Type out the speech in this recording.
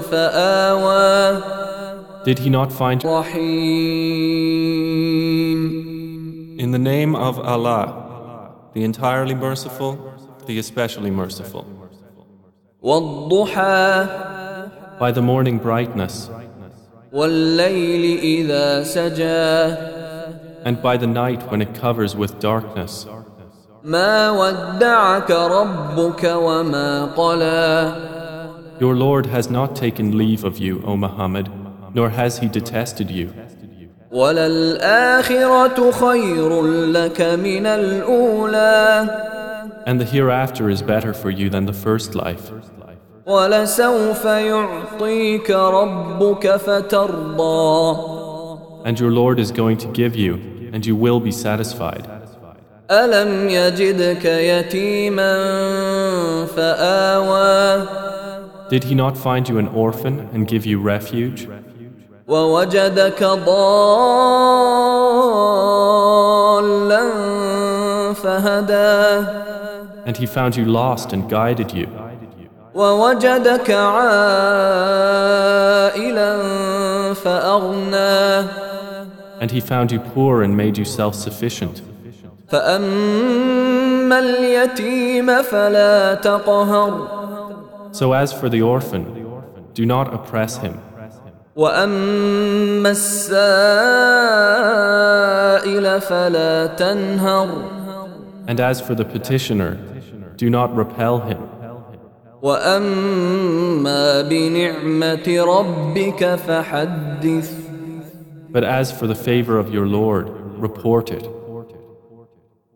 فآوى Did he not find you? رحيم In the name of Allah, the entirely merciful, the especially merciful. والضحى By the morning brightness, والليل إذا سجى and by the night when it covers with darkness. ما ودعك ربك وما قلى Your Lord has not taken leave of you, O Muhammad, nor has he detested you. وللآخرة خير لك من الأولى And the hereafter is better for you than the first life. ولسوف يعطيك ربك فترضى And your Lord is going to give you, and you will be satisfied. ألم يجدك يتيما فآوى Did he not find you an orphan and give you refuge? ووجدك ضالا فهدى And he found you lost and guided you. ووجدك عائلا فأغنى And he found you poor and made you self-sufficient. فأما اليتيم فلا تقهر So as for the orphan, do not oppress him. وأما السائل فلا تنهر And as for the petitioner, do not repel him. وأما بنعمة ربك فحدث But as for the favor of your Lord, report it.